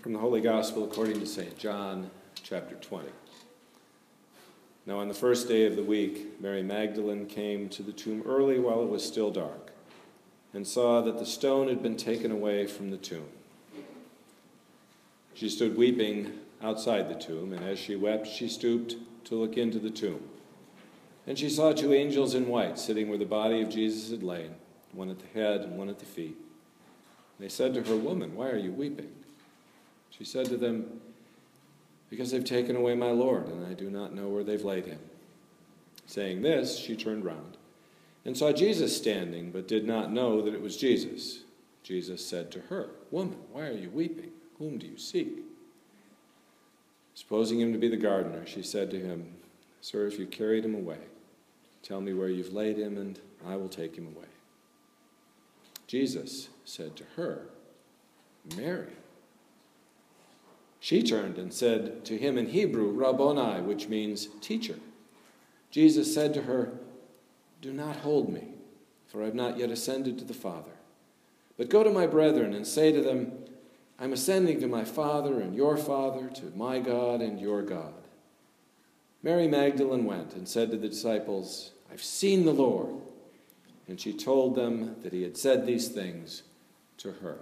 From the Holy Gospel according to St. John, chapter 20. Now on the first day of the week, Mary Magdalene came to the tomb early while it was still dark, and saw that the stone had been taken away from the tomb. She stood weeping outside the tomb, and as she wept, she stooped to look into the tomb. And she saw two angels in white sitting where the body of Jesus had lain, one at the head and one at the feet. They said to her, "Woman, why are you weeping?" She said to them, "Because they've taken away my Lord, and I do not know where they've laid him." Saying this, she turned round and saw Jesus standing, but did not know that it was Jesus. Jesus said to her, "Woman, why are you weeping? Whom do you seek?" Supposing him to be the gardener, she said to him, "Sir, if you carried him away, tell me where you've laid him, and I will take him away." Jesus said to her, "Mary." She turned and said to him in Hebrew, "Rabboni," which means teacher. Jesus said to her, "Do not hold me, for I have not yet ascended to the Father. But go to my brethren and say to them, I'm ascending to my Father and your Father, to my God and your God." Mary Magdalene went and said to the disciples, "I've seen the Lord." And she told them that he had said these things to her.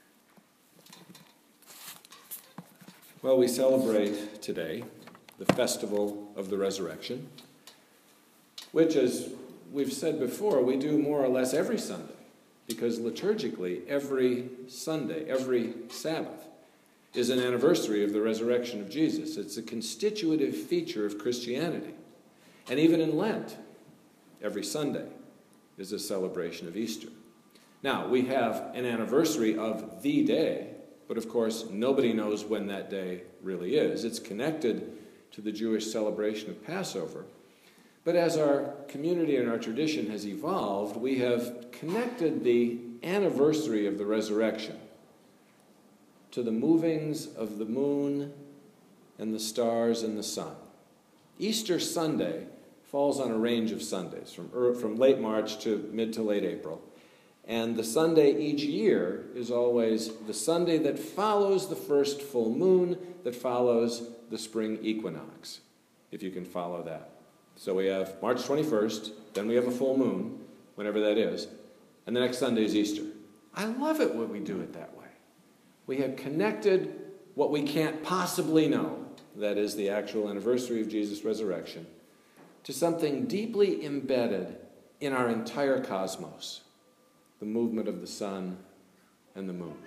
Well, we celebrate today the festival of the resurrection, which, as we've said before, we do more or less every Sunday, because liturgically every Sunday, every Sabbath, is an anniversary of the resurrection of Jesus. It's a constitutive feature of Christianity. And even in Lent, every Sunday is a celebration of Easter. Now, we have an anniversary of the day, but of course, nobody knows when that day really is. It's connected to the Jewish celebration of Passover. But as our community and our tradition has evolved, we have connected the anniversary of the resurrection to the movings of the moon and the stars and the sun. Easter Sunday falls on a range of Sundays, from late March to mid to late April. And the Sunday each year is always the Sunday that follows the first full moon, that follows the spring equinox, if you can follow that. So we have March 21st, then we have a full moon, whenever that is, and the next Sunday is Easter. I love it when we do it that way. We have connected what we can't possibly know, that is the actual anniversary of Jesus' resurrection, to something deeply embedded in our entire cosmos, the movement of the sun and the moon.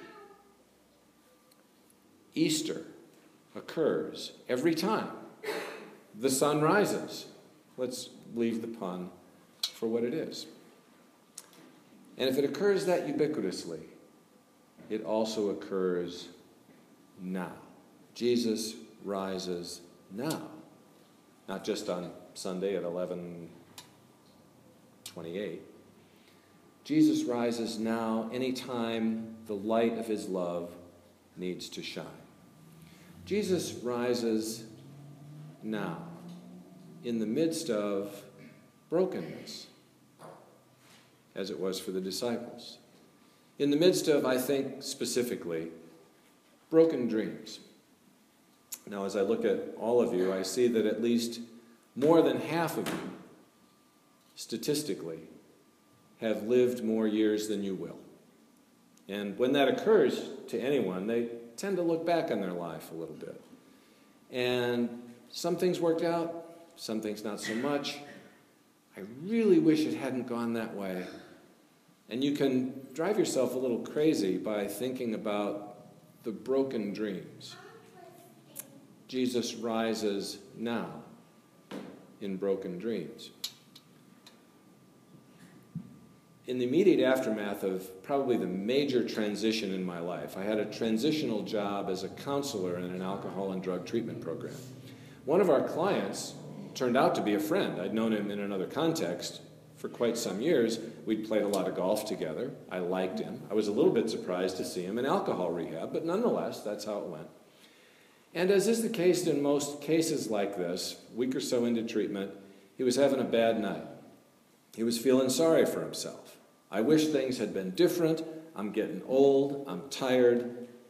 Easter occurs every time the sun rises. Let's leave the pun for what it is. And if it occurs that ubiquitously, it also occurs now. Jesus rises now, not just on Sunday at 11:28. Jesus rises now anytime the light of his love needs to shine. Jesus rises now in the midst of brokenness, as it was for the disciples. In the midst of, I think specifically, broken dreams. Now, as I look at all of you, I see that at least more than half of you, statistically, have lived more years than you will. And when that occurs to anyone, they tend to look back on their life a little bit. And some things worked out, some things not so much. I really wish it hadn't gone that way. And you can drive yourself a little crazy by thinking about the broken dreams. Jesus rises now in broken dreams. In the immediate aftermath of probably the major transition in my life, I had a transitional job as a counselor in an alcohol and drug treatment program. One of our clients turned out to be a friend. I'd known him in another context for quite some years. We'd played a lot of golf together. I liked him. I was a little bit surprised to see him in alcohol rehab, but nonetheless, that's how it went. And as is the case in most cases like this, a week or so into treatment, he was having a bad night. He was feeling sorry for himself. I wish things had been different. I'm getting old. I'm tired.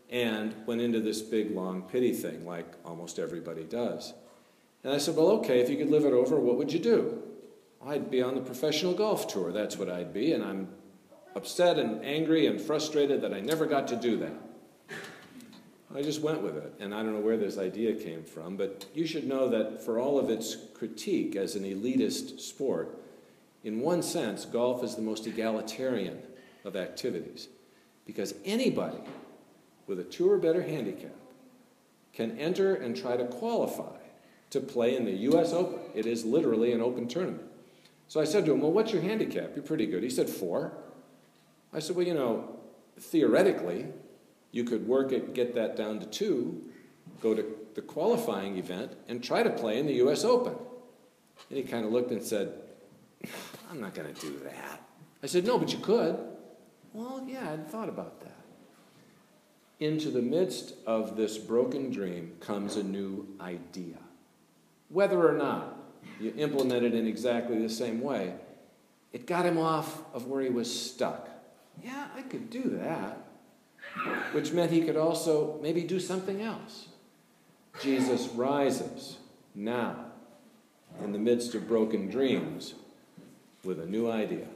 and went into this big, long pity thing like almost everybody does. And I said, well, okay, if you could live it over, what would you do? I'd be on the professional golf tour. That's what I'd be, and I'm upset and angry and frustrated that I never got to do that. I just went with it, and I don't know where this idea came from, but you should know that for all of its critique as an elitist sport, in one sense, golf is the most egalitarian of activities, because anybody with a 2 or better handicap can enter and try to qualify to play in the U.S. Open. It is literally an open tournament. So I said to him, well, what's your handicap? You're pretty good. He said 4. I said, well, theoretically, you could work it, get that down to 2, go to the qualifying event, and try to play in the U.S. Open. And he kind of looked and said, I'm not going to do that. I said, no, but you could. Well, yeah, I'd thought about that. Into the midst of this broken dream comes a new idea. Whether or not you implement it in exactly the same way, it got him off of where he was stuck. Yeah, I could do that. Which meant he could also maybe do something else. Jesus rises now in the midst of broken dreams with a new idea.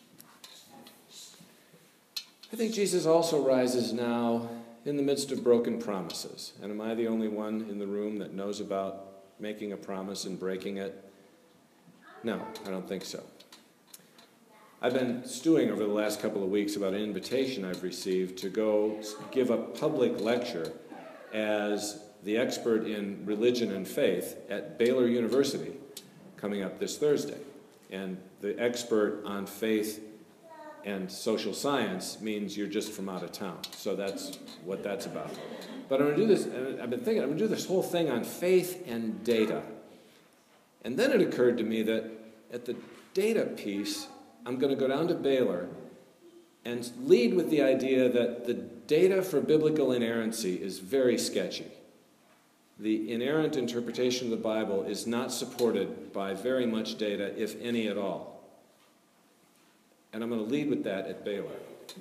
I think Jesus also rises now in the midst of broken promises. And am I the only one in the room that knows about making a promise and breaking it? No, I don't think so. I've been stewing over the last couple of weeks about an invitation I've received to go give a public lecture as the expert in religion and faith at Baylor University coming up this Thursday. And the expert on faith and social science means you're just from out of town. So that's what that's about. But I'm going to do this, and I've been thinking, I'm going to do this whole thing on faith and data. And then it occurred to me that at the data piece, I'm going to go down to Baylor and lead with the idea that the data for biblical inerrancy is very sketchy. The inerrant interpretation of the Bible is not supported by very much data, if any at all. And I'm going to lead with that at Baylor.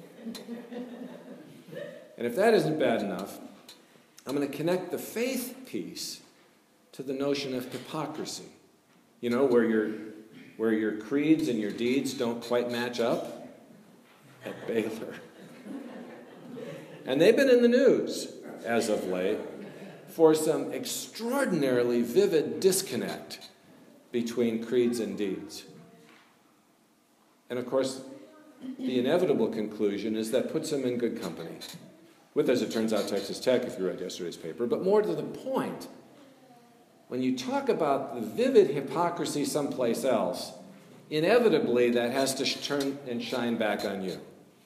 And if that isn't bad enough, I'm going to connect the faith piece to the notion of hypocrisy. You know, where your creeds and your deeds don't quite match up? At Baylor. And they've been in the news as of late for some extraordinarily vivid disconnect between creeds and deeds. And of course, the inevitable conclusion is that puts them in good company. With, as it turns out, Texas Tech, if you read yesterday's paper. But more to the point, when you talk about the vivid hypocrisy someplace else, inevitably that has to turn and shine back on you.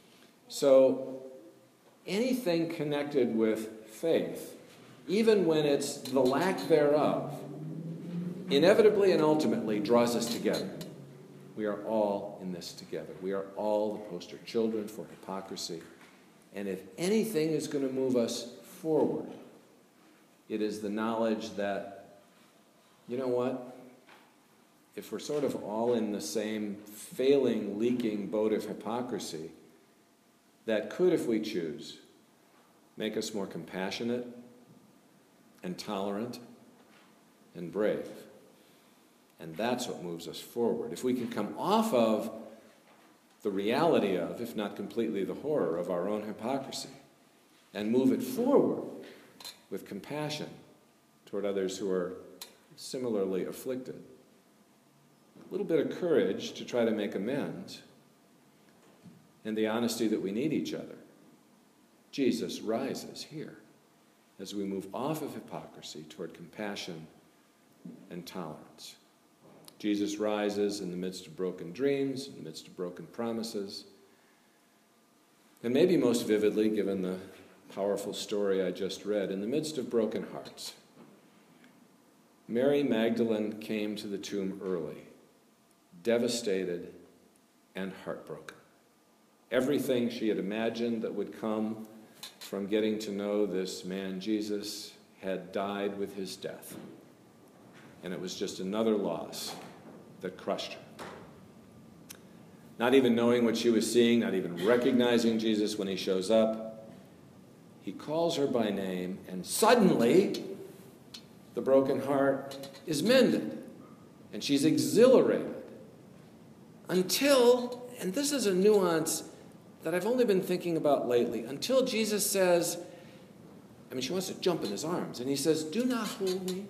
So anything connected with faith, even when it's the lack thereof, inevitably and ultimately draws us together. We are all in this together. We are all the poster children for hypocrisy. And if anything is going to move us forward, it is the knowledge that, you know what? If we're sort of all in the same failing, leaking boat of hypocrisy, that could, if we choose, make us more compassionate and tolerant and brave. And that's what moves us forward. If we can come off of the reality of, if not completely the horror of our own hypocrisy, and move it forward with compassion toward others who are similarly afflicted. A little bit of courage to try to make amends, and the honesty that we need each other. Jesus rises here as we move off of hypocrisy toward compassion and tolerance. Jesus rises in the midst of broken dreams, in the midst of broken promises, and maybe most vividly, given the powerful story I just read, in the midst of broken hearts. Mary Magdalene came to the tomb early, devastated and heartbroken. Everything she had imagined that would come from getting to know this man Jesus had died with his death. And it was just another loss that crushed her. Not even knowing what she was seeing, not even recognizing Jesus when he shows up, He calls her by name, and suddenly the broken heart is mended, and she's exhilarated. Until, and this is a nuance that I've only been thinking about lately, until Jesus says, she wants to jump in his arms, and he says, "Do not hold me."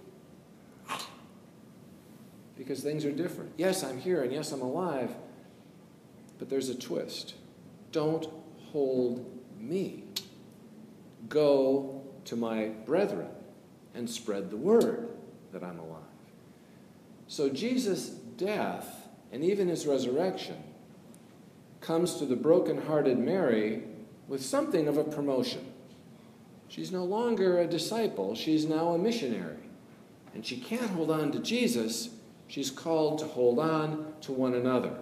Because things are different. Yes, I'm here, and yes, I'm alive, but there's a twist. Don't hold me. Go to my brethren and spread the word that I'm alive. So Jesus' death, and even his resurrection, comes to the broken-hearted Mary with something of a promotion. She's no longer a disciple, she's now a missionary. And she can't hold on to Jesus, she's called to hold on to one another.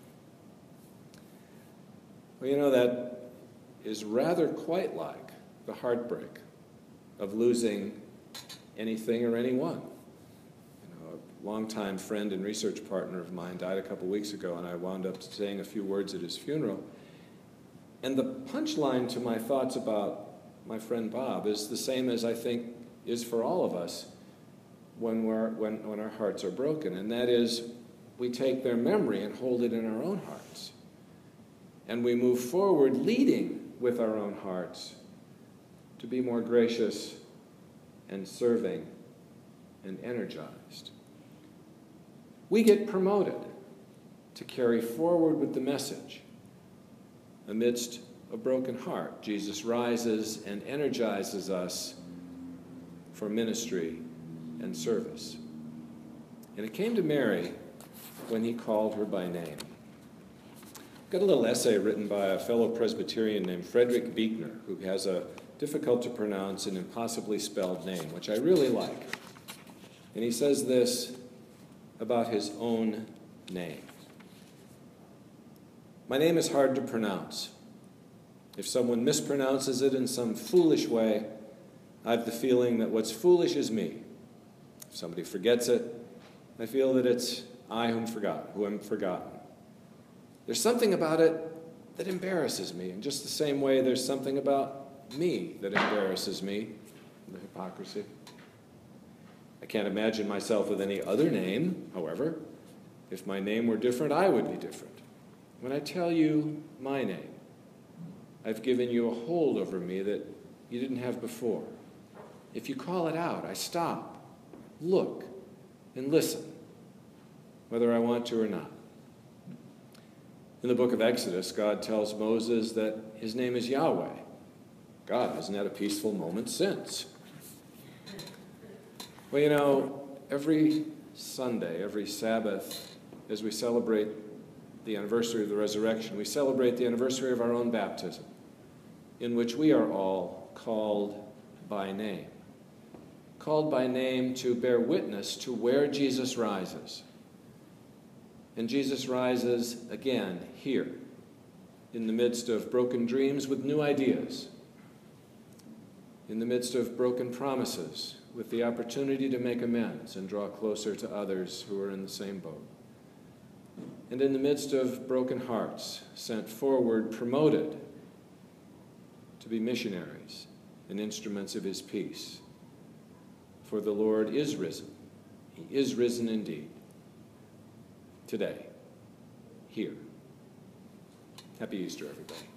Well, that is rather quite like the heartbreak of losing anything or anyone. A longtime friend and research partner of mine died a couple weeks ago, and I wound up saying a few words at his funeral. And the punchline to my thoughts about my friend Bob is the same as I think is for all of us when our hearts are broken, and that is we take their memory and hold it in our own hearts. And we move forward leading with our own hearts to be more gracious and serving and energized. We get promoted to carry forward with the message. Amidst a broken heart, Jesus rises and energizes us for ministry and service. And it came to Mary when he called her by name. I've got a little essay written by a fellow Presbyterian named Frederick Buechner, who has a difficult to pronounce and impossibly spelled name, which I really like. And he says this about his own name. "My name is hard to pronounce. If someone mispronounces it in some foolish way, I have the feeling that what's foolish is me. If somebody forgets it, I feel that it's I who am forgotten. There's something about it that embarrasses me, in just the same way there's something about me that embarrasses me, the hypocrisy. I can't imagine myself with any other name, however. If my name were different, I would be different. When I tell you my name, I've given you a hold over me that you didn't have before. If you call it out, I stop, look, and listen, whether I want to or not. In the book of Exodus, God tells Moses that his name is Yahweh. God hasn't had a peaceful moment since. Well, every Sunday, every Sabbath, as we celebrate the anniversary of the resurrection, we celebrate the anniversary of our own baptism, in which we are all called by name. Called by name to bear witness to where Jesus rises. And Jesus rises again here, in the midst of broken dreams with new ideas, in the midst of broken promises with the opportunity to make amends and draw closer to others who are in the same boat, and in the midst of broken hearts sent forward, promoted to be missionaries and instruments of his peace. For the Lord is risen. He is risen indeed. Today, here. Happy Easter, everybody.